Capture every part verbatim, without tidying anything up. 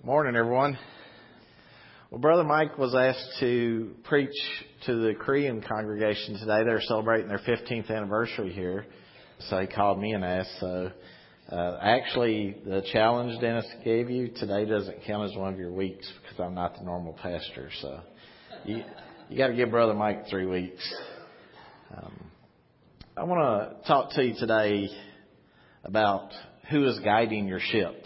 Morning, everyone. Well, Brother Mike was asked to preach to the Korean congregation today. They're celebrating their fifteenth anniversary here. So he called me and asked. So uh, actually, the challenge Dennis gave you today doesn't count as one of your weeks because I'm not the normal pastor. So you you got to give Brother Mike three weeks. Um, I want to talk to you today about who is guiding your ship.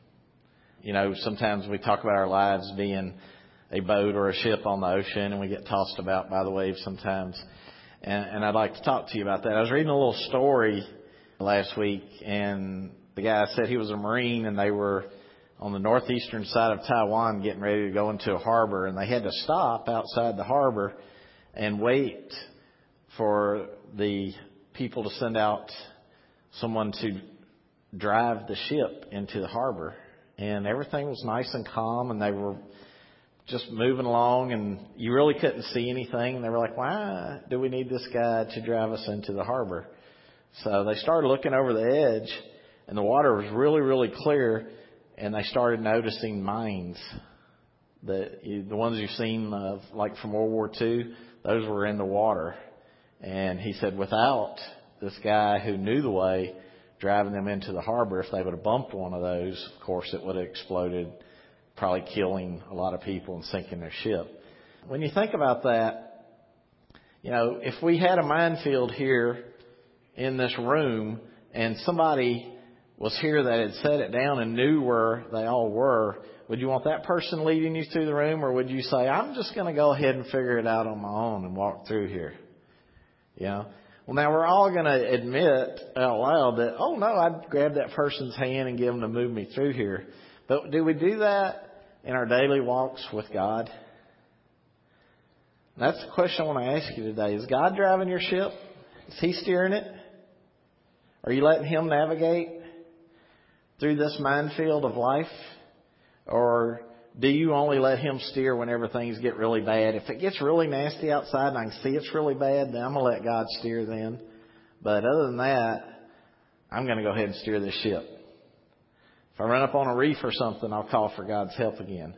You know, sometimes we talk about our lives being a boat or a ship on the ocean, and we get tossed about by the waves sometimes. And, and I'd like to talk to you about that. I was reading a little story last week, and the guy said he was a Marine, and they were on the northeastern side of Taiwan getting ready to go into a harbor, and they had to stop outside the harbor and wait for the people to send out someone to drive the ship into the harbor. And everything was nice and calm, and they were just moving along, and you really couldn't see anything. And they were like, why do we need this guy to drive us into the harbor? So they started looking over the edge, and the water was really, really clear, and they started noticing mines. The, the ones you've seen, uh, like from World War Two, those were in the water. And he said without this guy who knew the way driving them into the harbor, if they would have bumped one of those, of course, it would have exploded, probably killing a lot of people and sinking their ship. When you think about that, you know, if we had a minefield here in this room and somebody was here that had set it down and knew where they all were, would you want that person leading you through the room, or would you say, I'm just going to go ahead and figure it out on my own and walk through here? You know? Well, now we're all going to admit out loud that, oh, no, I'd grab that person's hand and get them to move me through here. But do we do that in our daily walks with God? That's the question I want to ask you today. Is God driving your ship? Is He steering it? Are you letting Him navigate through this minefield of life? Or do you only let Him steer whenever things get really bad? If it gets really nasty outside and I can see it's really bad, then I'm going to let God steer then. But other than that, I'm going to go ahead and steer this ship. If I run up on a reef or something, I'll call for God's help again.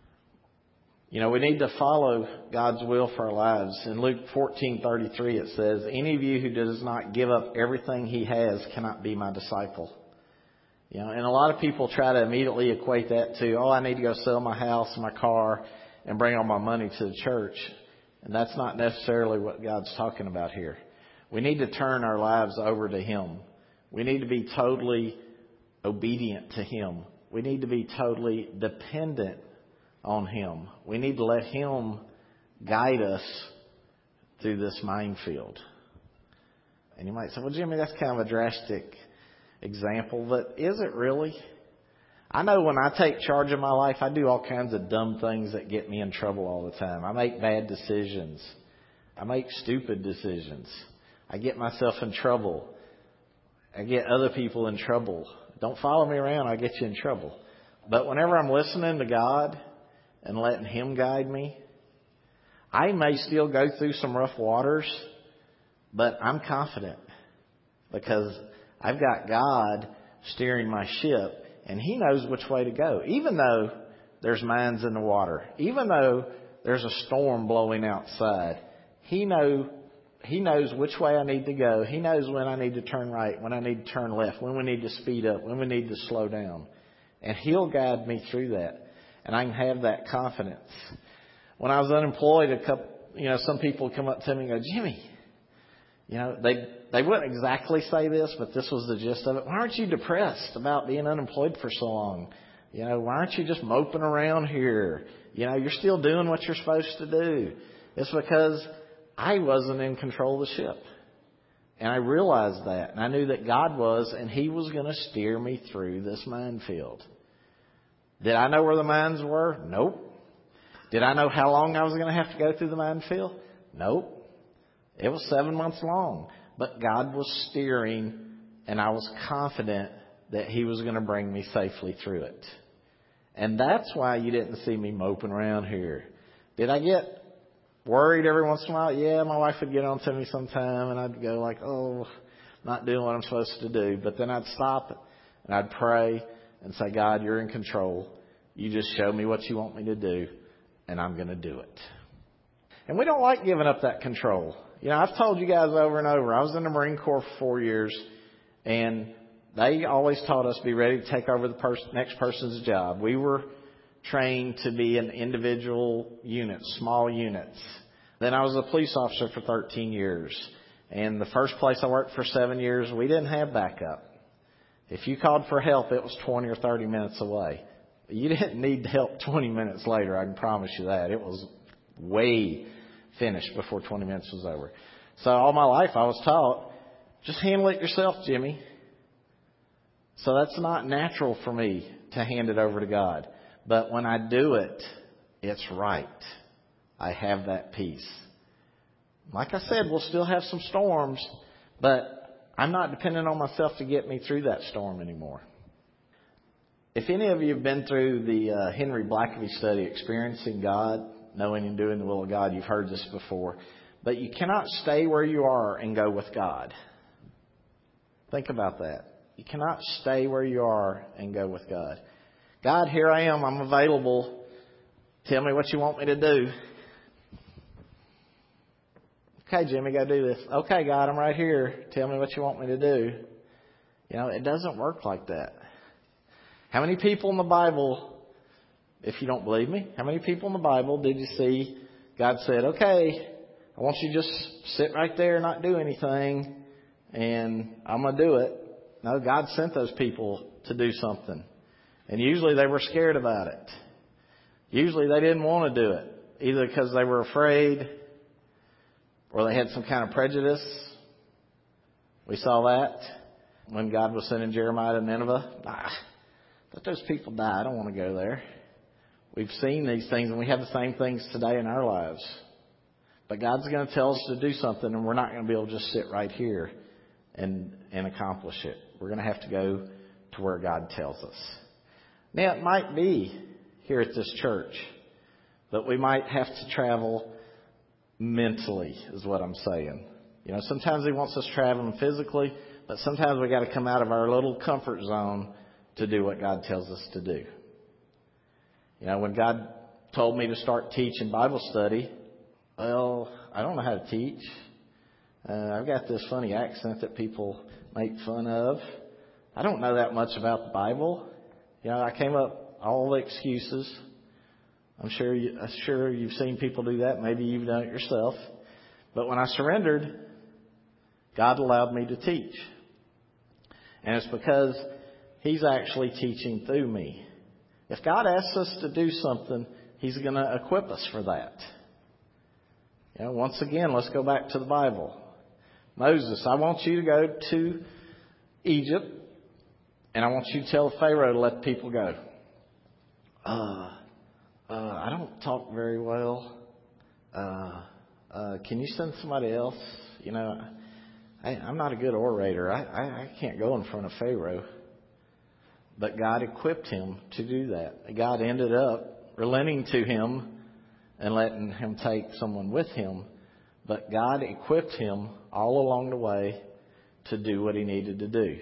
You know, we need to follow God's will for our lives. In Luke fourteen thirty-three, it says, any of you who does not give up everything he has cannot be my disciple. You know, and a lot of people try to immediately equate that to, oh, I need to go sell my house and my car and bring all my money to the church. And that's not necessarily what God's talking about here. We need to turn our lives over to Him. We need to be totally obedient to Him. We need to be totally dependent on Him. We need to let Him guide us through this minefield. And you might say, well, Jimmy, that's kind of a drastic example, but is it really? I know when I take charge of my life, I do all kinds of dumb things that get me in trouble all the time. I make bad decisions. I make stupid decisions. I get myself in trouble. I get other people in trouble. Don't follow me around, I'll get you in trouble. But whenever I'm listening to God and letting Him guide me, I may still go through some rough waters, but I'm confident because I've got God steering my ship, and He knows which way to go. Even though there's mines in the water, even though there's a storm blowing outside, He know He knows which way I need to go. He knows when I need to turn right, when I need to turn left, when we need to speed up, when we need to slow down. And He'll guide me through that, and I can have that confidence. When I was unemployed, a couple, you know, some people come up to me and go, Jimmy, you know, they they wouldn't exactly say this, but this was the gist of it. Why aren't you depressed about being unemployed for so long? You know, why aren't you just moping around here? You know, you're still doing what you're supposed to do. It's because I wasn't in control of the ship. And I realized that. And I knew that God was, and He was going to steer me through this minefield. Did I know where the mines were? Nope. Did I know how long I was going to have to go through the minefield? Nope. It was seven months long. But God was steering, and I was confident that He was going to bring me safely through it. And that's why you didn't see me moping around here. Did I get worried every once in a while? Yeah, my wife would get on to me sometime, and I'd go like, oh, not doing what I'm supposed to do. But then I'd stop and I'd pray and say, God, you're in control. You just show me what you want me to do, and I'm going to do it. And we don't like giving up that control. You know, I've told you guys over and over, I was in the Marine Corps for four years, and they always taught us be ready to take over the pers- next person's job. We were trained to be in individual units, small units. Then I was a police officer for thirteen years. And the first place I worked for seven years, we didn't have backup. If you called for help, it was twenty or thirty minutes away. You didn't need help twenty minutes later, I can promise you that. It was way finished before twenty minutes was over. So all my life I was taught, just handle it yourself, Jimmy. So that's not natural for me to hand it over to God. But when I do it, it's right. I have that peace. Like I said, we'll still have some storms, but I'm not dependent on myself to get me through that storm anymore. If any of you have been through the uh, Henry Blackaby study, Experiencing God, Knowing and Doing the Will of God, you've heard this before. But you cannot stay where you are and go with God. Think about that. You cannot stay where you are and go with God. God, here I am. I'm available. Tell me what you want me to do. Okay, Jimmy, go do this. Okay, God, I'm right here. Tell me what you want me to do. You know, it doesn't work like that. How many people in the Bible, if you don't believe me, how many people in the Bible did you see God said, okay, I want you to just sit right there and not do anything, and I'm going to do it. No, God sent those people to do something. And usually they were scared about it. Usually they didn't want to do it, either because they were afraid or they had some kind of prejudice. We saw that when God was sending Jeremiah to Nineveh. Ah, let those people die. I don't want to go there. We've seen these things, and we have the same things today in our lives. But God's going to tell us to do something, and we're not going to be able to just sit right here and, and accomplish it. We're going to have to go to where God tells us. Now, it might be here at this church, but we might have to travel mentally, is what I'm saying. You know, sometimes He wants us traveling physically, but sometimes we got to come out of our little comfort zone to do what God tells us to do. You know, when God told me to start teaching Bible study, well, I don't know how to teach. Uh, I've got this funny accent that people make fun of. I don't know that much about the Bible. You know, I came up all the excuses. I'm sure you, I'm sure you've seen people do that. Maybe you've done it yourself. But when I surrendered, God allowed me to teach. And it's because He's actually teaching through me. If God asks us to do something, He's going to equip us for that. You know, once again, let's go back to the Bible. Moses, I want you to go to Egypt, and I want you to tell Pharaoh to let the people go. Uh, uh, I don't talk very well. Uh, uh, can you send somebody else? You know, I, I'm not a good orator. I, I, I can't go in front of Pharaoh. But God equipped him to do that. God ended up relenting to him and letting him take someone with him. But God equipped him all along the way to do what he needed to do.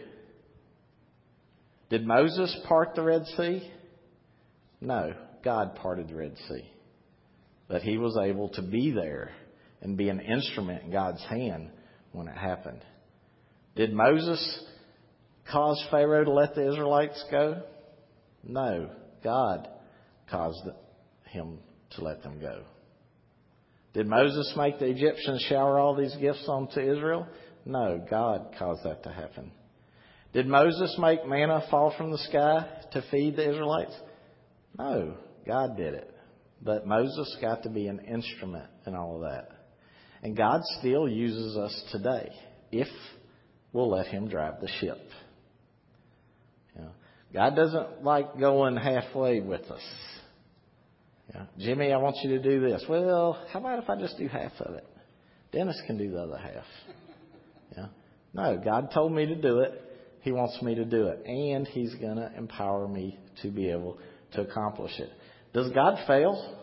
Did Moses part the Red Sea? No, God parted the Red Sea. But he was able to be there and be an instrument in God's hand when it happened. Did Moses cause Pharaoh to let the Israelites go? No, God caused him to let them go. Did Moses make the Egyptians shower all these gifts onto Israel? No, God caused that to happen. Did Moses make manna fall from the sky to feed the Israelites? No, God did it. But Moses got to be an instrument in all of that. And God still uses us today if we'll let Him drive the ship. You know, God doesn't like going halfway with us. You know, Jimmy, I want you to do this. Well, how about if I just do half of it? Dennis can do the other half. You know, no, God told me to do it. He wants me to do it. And He's going to empower me to be able to accomplish it. Does God fail?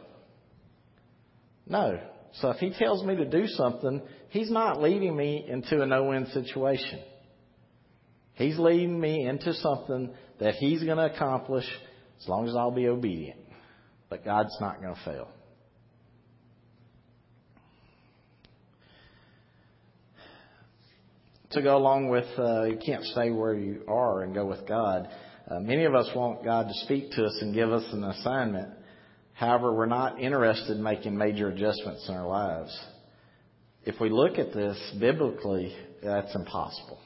No. So if He tells me to do something, He's not leading me into a no-win situation. He's leading me into something that He's going to accomplish as long as I'll be obedient. But God's not going to fail. To go along with, uh, you can't stay where you are and go with God. Uh, many of us want God to speak to us and give us an assignment. However, we're not interested in making major adjustments in our lives. If we look at this biblically, that's impossible.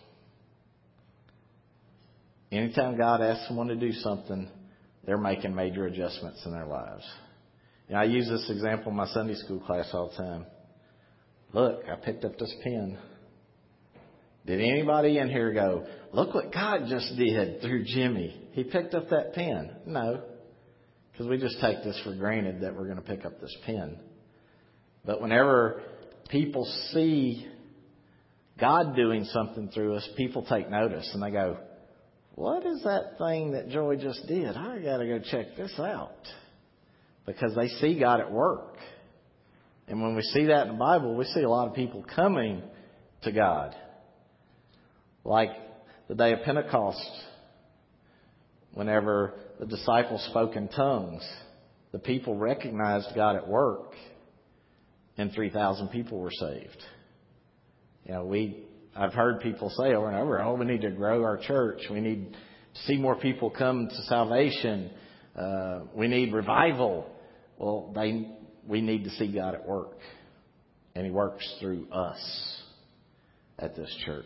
Anytime God asks someone to do something, they're making major adjustments in their lives. You know, I use this example in my Sunday school class all the time. Look, I picked up this pen. Did anybody in here go, look what God just did through Jimmy? He picked up that pen. No, because we just take this for granted that we're going to pick up this pen. But whenever people see God doing something through us, people take notice and they go, what is that thing that Joy just did? I got to go check this out. Because they see God at work. And when we see that in the Bible, we see a lot of people coming to God. Like the day of Pentecost, whenever the disciples spoke in tongues, the people recognized God at work, and three thousand people were saved. You know, we I've heard people say over and over, oh, we need to grow our church. We need to see more people come to salvation. Uh, we need revival. Well, they we need to see God at work, and He works through us at this church.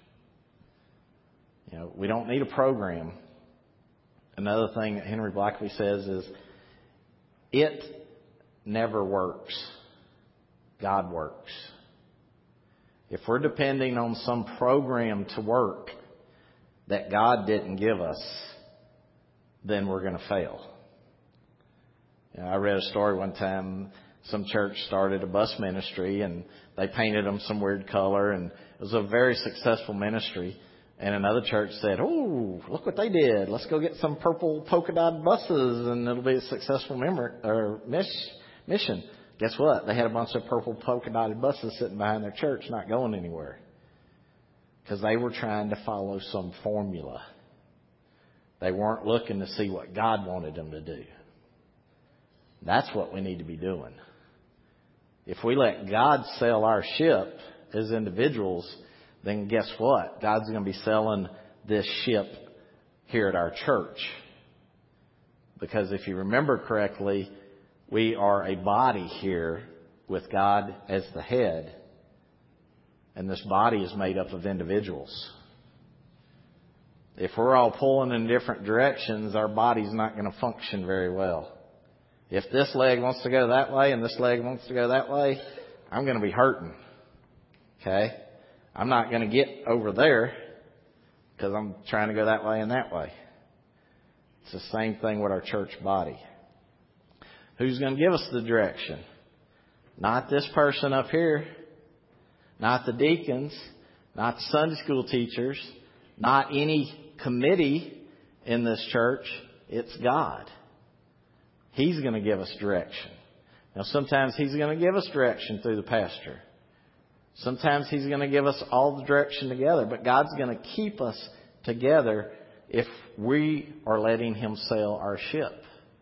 You know, we don't need a program. Another thing that Henry Blackaby says is, it never works. God works. If we're depending on some program to work that God didn't give us, then we're going to fail. You know, I read a story one time. Some church started a bus ministry and they painted them some weird color, and it was a very successful ministry. And another church said, oh, look what they did. Let's go get some purple polka dot buses and it'll be a successful member, or mission. Guess what? They had a bunch of purple polka dotted buses sitting behind their church not going anywhere. Because they were trying to follow some formula. They weren't looking to see what God wanted them to do. That's what we need to be doing. If we let God sail our ship as individuals, then guess what? God's going to be selling this ship here at our church. Because if you remember correctly, we are a body here with God as the head. And this body is made up of individuals. If we're all pulling in different directions, our body's not going to function very well. If this leg wants to go that way and this leg wants to go that way, I'm going to be hurting. Okay? I'm not going to get over there because I'm trying to go that way and that way. It's the same thing with our church body. Who's going to give us the direction? Not this person up here. Not the deacons. Not the Sunday school teachers. Not any committee in this church. It's God. He's going to give us direction. Now, sometimes He's going to give us direction through the pastor. Sometimes He's going to give us all the direction together. But God's going to keep us together if we are letting Him sail our ship.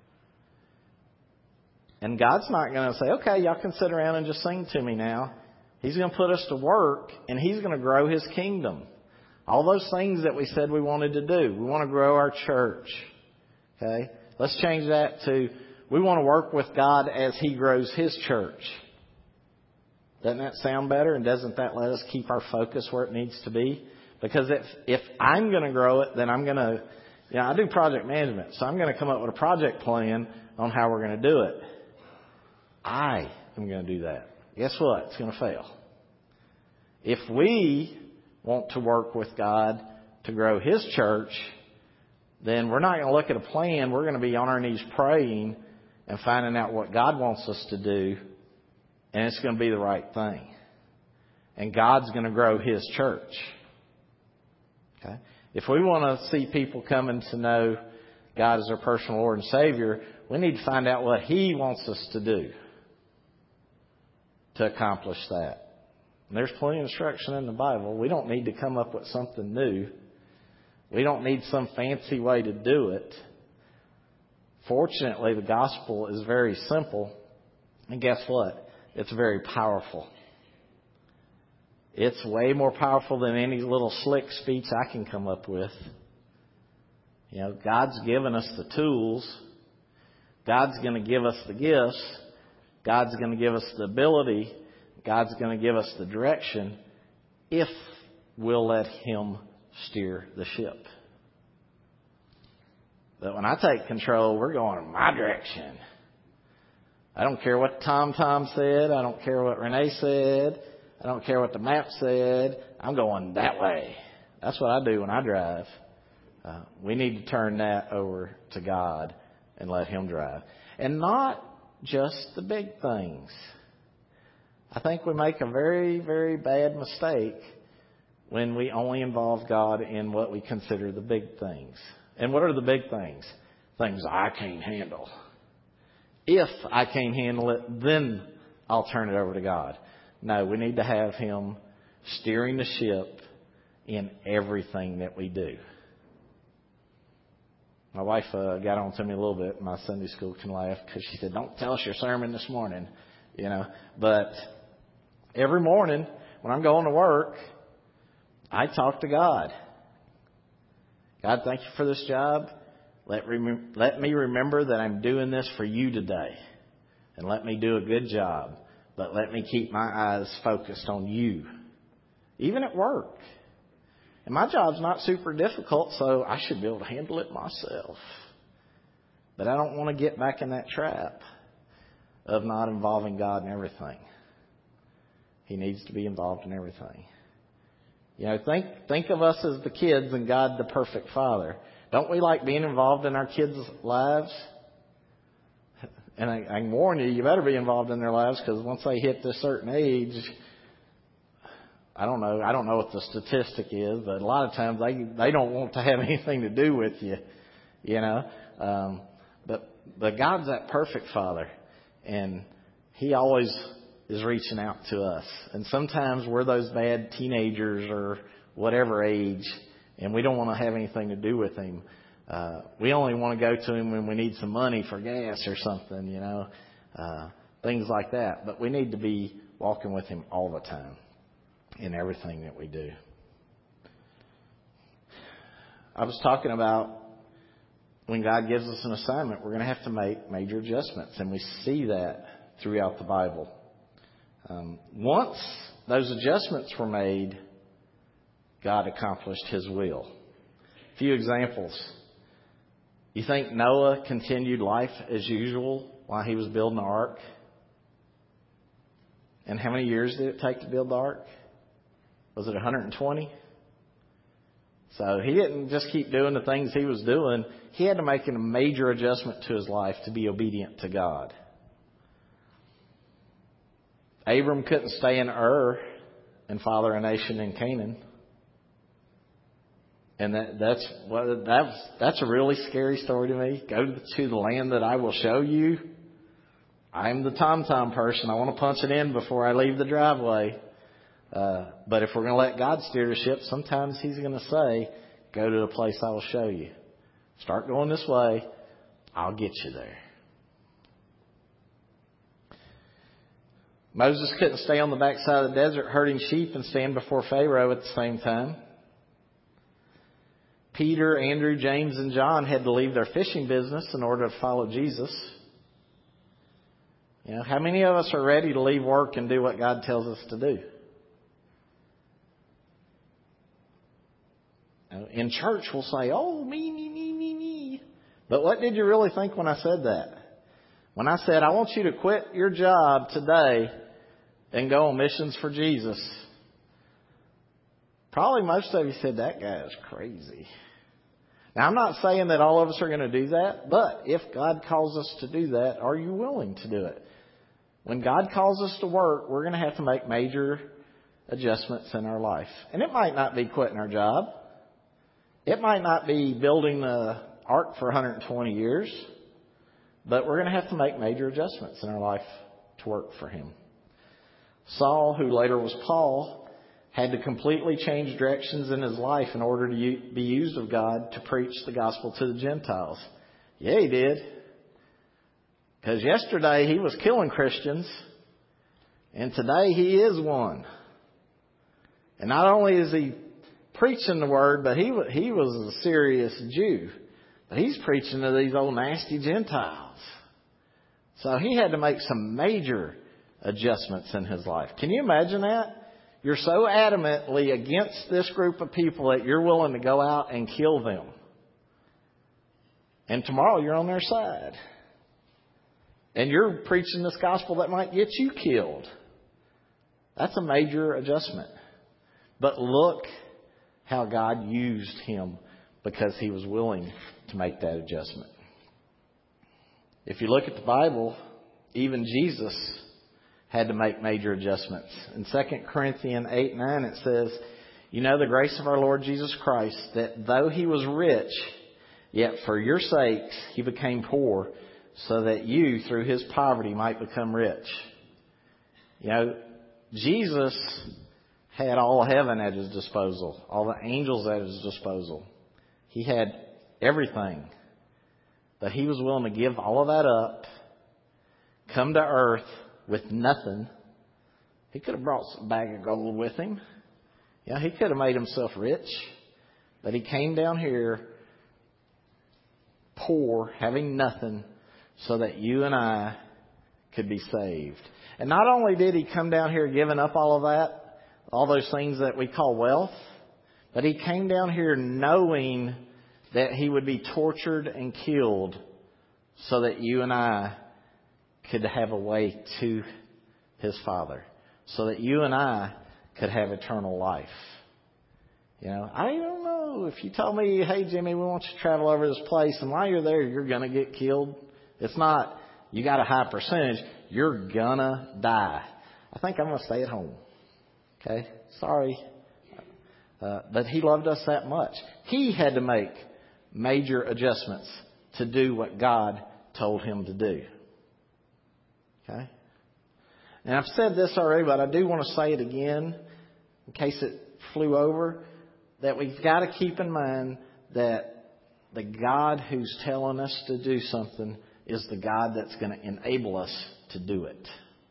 And God's not going to say, okay, y'all can sit around and just sing to me now. He's going to put us to work, and He's going to grow His kingdom. All those things that we said we wanted to do. We want to grow our church. Okay? Let's change that to, we want to work with God as He grows His church. Doesn't that sound better? And doesn't that let us keep our focus where it needs to be? Because if, if I'm going to grow it, then I'm going to, you know, I do project management. So I'm going to come up with a project plan on how we're going to do it. I am going to do that. Guess what? It's going to fail. If we want to work with God to grow His church, then we're not going to look at a plan. We're going to be on our knees praying and finding out what God wants us to do. And it's going to be the right thing. And God's going to grow His church. Okay? If we want to see people coming to know God as their personal Lord and Savior, we need to find out what He wants us to do to accomplish that. And there's plenty of instruction in the Bible. We don't need to come up with something new. We don't need some fancy way to do it. Fortunately, the gospel is very simple. And guess what? It's very powerful. It's way more powerful than any little slick speech I can come up with. You know, God's given us the tools. God's going to give us the gifts. God's going to give us the ability. God's going to give us the direction if we'll let Him steer the ship. But when I take control, we're going in my direction. I don't care what Tom Tom said. I don't care what Renee said. I don't care what the map said. I'm going that way. That's what I do when I drive. Uh, we need to turn that over to God and let Him drive. And not just the big things. I think we make a very, very bad mistake when we only involve God in what we consider the big things. And what are the big things? Things I can't handle. If I can't handle it, then I'll turn it over to God. No, we need to have Him steering the ship in everything that we do. My wife uh, got on to me a little bit. My Sunday school can laugh because she said, "Don't tell us your sermon this morning," you know. But every morning when I'm going to work, I talk to God. God, thank you for this job. Let, rem- let me remember that I'm doing this for you today. And let me do a good job. But let me keep my eyes focused on you. Even at work. And my job's not super difficult, so I should be able to handle it myself. But I don't want to get back in that trap of not involving God in everything. He needs to be involved in everything. You know, think think of us as the kids and God the perfect Father. Don't we like being involved in our kids' lives? And I, I can warn you, you better be involved in their lives, because once they hit this certain age, I don't know, I don't know what the statistic is, but a lot of times they they don't want to have anything to do with you, you know. Um, but but God's that perfect Father, and He always is reaching out to us. And sometimes we're those bad teenagers or whatever age, and we don't want to have anything to do with Him. Uh, we only want to go to Him when we need some money for gas or something, you know, uh, things like that. But we need to be walking with Him all the time in everything that we do. I was talking about when God gives us an assignment, we're going to have to make major adjustments, and we see that throughout the Bible. Um, once those adjustments were made, God accomplished His will. A few examples. You think Noah continued life as usual while he was building the ark? And how many years did it take to build the ark? Was it one hundred twenty? So he didn't just keep doing the things he was doing. He had to make a major adjustment to his life to be obedient to God. Abram couldn't stay in Ur and father a nation in Canaan. And that, that's well, that's that's a really scary story to me. Go to the land that I will show you. I'm the tom-tom person. I want to punch it in before I leave the driveway. Uh, but if we're going to let God steer the ship, sometimes He's going to say, "Go to the place I will show you. Start going this way. I'll get you there." Moses couldn't stay on the backside of the desert herding sheep and stand before Pharaoh at the same time. Peter, Andrew, James, and John had to leave their fishing business in order to follow Jesus. You know, how many of us are ready to leave work and do what God tells us to do? In church, we'll say, "Oh, me, me, me, me, me." But what did you really think when I said that? When I said, "I want you to quit your job today and go on missions for Jesus," probably most of you said, "That guy is crazy." Now, I'm not saying that all of us are going to do that, but if God calls us to do that, are you willing to do it? When God calls us to work, we're going to have to make major adjustments in our life. And it might not be quitting our job. It might not be building the ark for one hundred twenty years. But we're going to have to make major adjustments in our life to work for Him. Saul, who later was Paul, had to completely change directions in his life in order to be used of God to preach the gospel to the Gentiles. Yeah, he did. Because yesterday he was killing Christians, and today he is one. And not only is he preaching the word, but he he was a serious Jew. But he's preaching to these old nasty Gentiles. So he had to make some major adjustments in his life. Can you imagine that? You're so adamantly against this group of people that you're willing to go out and kill them. And tomorrow you're on their side. And you're preaching this gospel that might get you killed. That's a major adjustment. But look how God used him because he was willing to make that adjustment. If you look at the Bible, even Jesus had to make major adjustments. In Second Corinthians eight nine it says, "You know the grace of our Lord Jesus Christ, that though he was rich, yet for your sakes he became poor, so that you through his poverty might become rich." You know, Jesus had all of heaven at his disposal, all the angels at his disposal. He had everything. But he was willing to give all of that up, come to earth with nothing. He could have brought a bag of gold with him. Yeah, he could have made himself rich. But he came down here poor, having nothing, so that you and I could be saved. And not only did he come down here giving up all of that, all those things that we call wealth, but he came down here knowing that he would be tortured and killed so that you and I could have a way to his Father, so that you and I could have eternal life. You know, I don't know. If you told me, "Hey, Jimmy, we want you to travel over this place, and while you're there, you're going to get killed." It's not, you got a high percentage, you're going to die. I think I'm going to stay at home. Okay? Sorry. Uh, but he loved us that much. He had to make major adjustments to do what God told him to do. Okay? And I've said this already, but I do want to say it again in case it flew over, that we've got to keep in mind that the God who's telling us to do something is the God that's going to enable us to do it.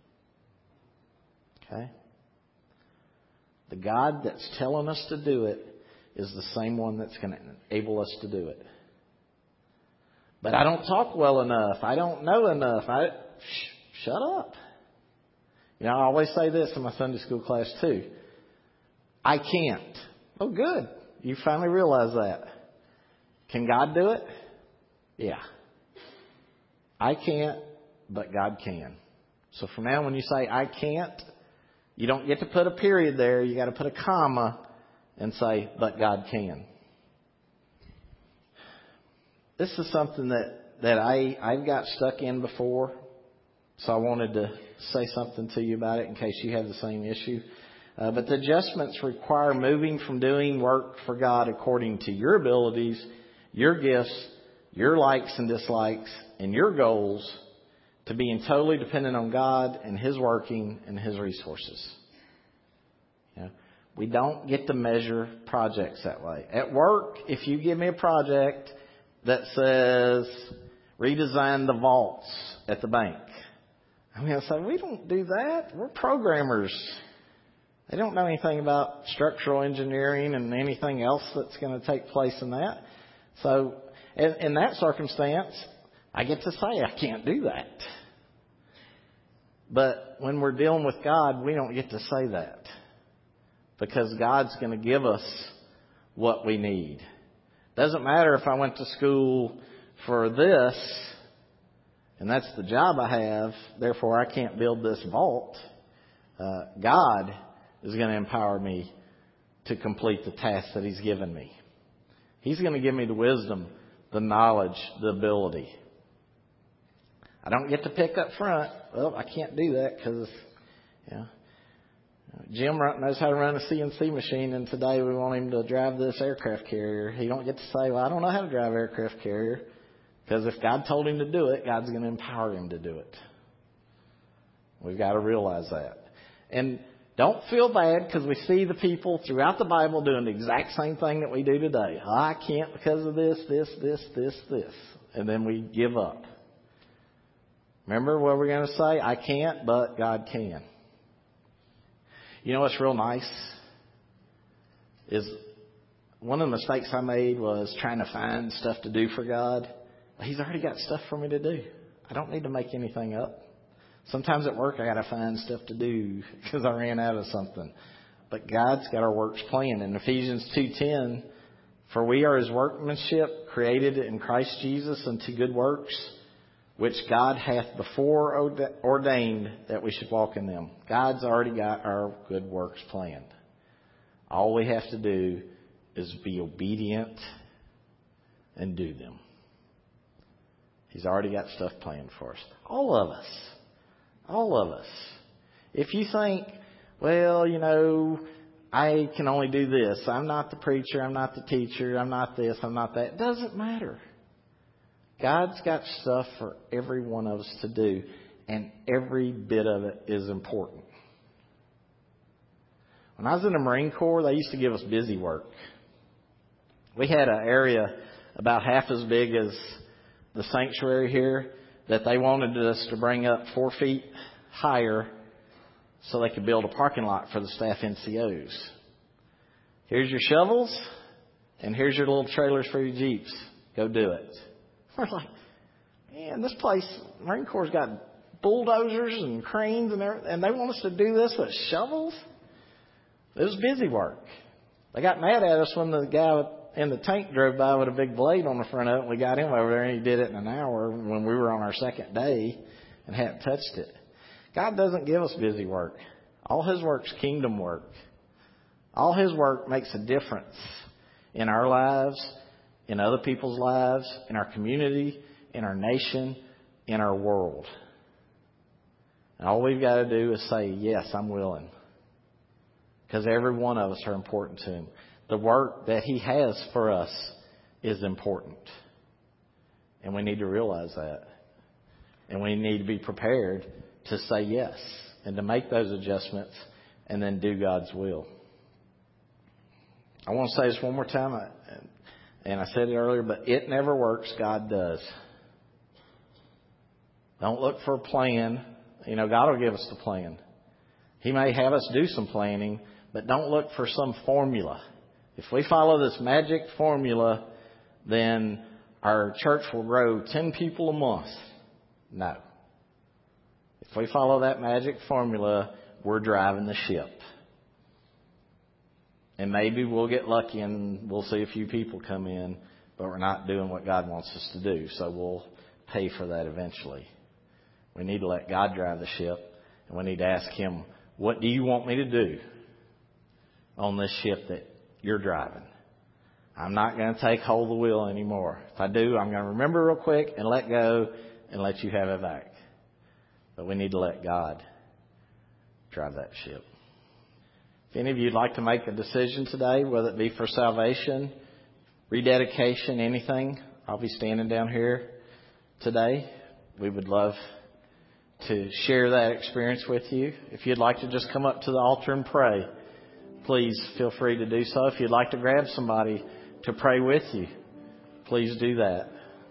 Okay? The God that's telling us to do it is the same one that's going to enable us to do it. But I don't talk well enough. I don't know enough. I sh- shut up. You know, I always say this in my Sunday school class too. I can't. Oh, good. You finally realize that. Can God do it? Yeah. I can't, but God can. So from now, when you say I can't, you don't get to put a period there. You got to put a comma and say, but God can. This is something that, that I, I've got stuck in before. So I wanted to say something to you about it in case you have the same issue. Uh, but the adjustments require moving from doing work for God according to your abilities, your gifts, your likes and dislikes, and your goals, to being totally dependent on God and His working and His resources. You know, we don't get to measure projects that way. At work, if you give me a project that says redesign the vaults at the bank, I'm going to say, we don't do that. We're programmers. They don't know anything about structural engineering and anything else that's going to take place in that. So in, in that circumstance, I get to say I can't do that. But when we're dealing with God, we don't get to say that, because God's going to give us what we need. Doesn't matter if I went to school for this and that's the job I have, therefore I can't build this vault. Uh, God is going to empower me to complete the task that He's given me. He's going to give me the wisdom, the knowledge, the ability. I don't get to pick up front. Well, I can't do that because, you know, Jim knows how to run a C N C machine, and today we want him to drive this aircraft carrier. He don't get to say, well, I don't know how to drive an aircraft carrier, because if God told him to do it, God's going to empower him to do it. We've got to realize that. And don't feel bad, because we see the people throughout the Bible doing the exact same thing that we do today. Oh, I can't because of this, this, this, this, this. And then we give up. Remember what we're going to say? I can't, but God can. You know what's real nice? Is one of the mistakes I made was trying to find stuff to do for God. He's already got stuff for me to do. I don't need to make anything up. Sometimes at work I got to find stuff to do because I ran out of something. But God's got our works planned. In Ephesians two ten, for we are His workmanship, created in Christ Jesus unto good works, which God hath before ordained that we should walk in them. God's already got our good works planned. All we have to do is be obedient and do them. He's already got stuff planned for us. All of us. All of us. If you think, well, you know, I can only do this. I'm not the preacher. I'm not the teacher. I'm not this. I'm not that. It doesn't matter. God's got stuff for every one of us to do, and every bit of it is important. When I was in the Marine Corps, they used to give us busy work. We had an area about half as big as the sanctuary here that they wanted us to bring up four feet higher so they could build a parking lot for the staff N C Os. Here's your shovels, and here's your little trailers for your Jeeps. Go do it. We're like, man, this place, Marine Corps' got bulldozers and cranes and everything, and they want us to do this with shovels? It was busy work. They got mad at us when the guy in the tank drove by with a big blade on the front of it. We got him over there, and he did it in an hour when we were on our second day and hadn't touched it. God doesn't give us busy work. All His work's kingdom work. All His work makes a difference in our lives, in other people's lives, in our community, in our nation, in our world. And all we've got to do is say, yes, I'm willing. Because every one of us are important to Him. The work that He has for us is important. And we need to realize that. And we need to be prepared to say yes and to make those adjustments and then do God's will. I want to say this one more time, and I said it earlier, but it never works. God does. Don't look for a plan. You know, God will give us the plan. He may have us do some planning, but don't look for some formula. If we follow this magic formula, then our church will grow ten people a month. No. If we follow that magic formula, we're driving the ship. And maybe we'll get lucky and we'll see a few people come in, but we're not doing what God wants us to do. So we'll pay for that eventually. We need to let God drive the ship, and we need to ask Him, what do you want me to do on this ship that you're driving? I'm not going to take hold of the wheel anymore. If I do, I'm going to remember real quick and let go and let you have it back. But we need to let God drive that ship. If any of you would like to make a decision today, whether it be for salvation, rededication, anything, I'll be standing down here today. We would love to share that experience with you. If you'd like to just come up to the altar and pray, please feel free to do so. If you'd like to grab somebody to pray with you, please do that.